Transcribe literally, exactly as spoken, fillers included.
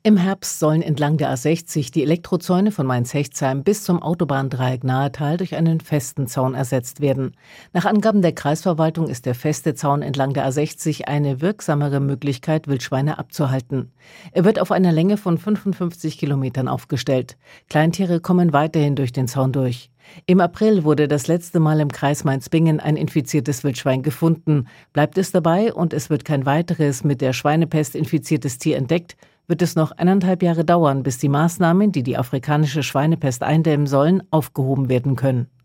Im Herbst sollen entlang der A sechzig die Elektrozäune von Mainz-Hechtsheim bis zum Autobahndreieck Nahetal durch einen festen Zaun ersetzt werden. Nach Angaben der Kreisverwaltung ist der feste Zaun entlang der A sechzig eine wirksamere Möglichkeit, Wildschweine abzuhalten. Er wird auf einer Länge von fünfundfünfzig Kilometern aufgestellt. Kleintiere kommen weiterhin durch den Zaun durch. Im April wurde das letzte Mal im Kreis Mainz-Bingen ein infiziertes Wildschwein gefunden. Bleibt es dabei und es wird kein weiteres mit der Schweinepest infiziertes Tier entdeckt, wird es noch eineinhalb Jahre dauern, bis die Maßnahmen, die die afrikanische Schweinepest eindämmen sollen, aufgehoben werden können.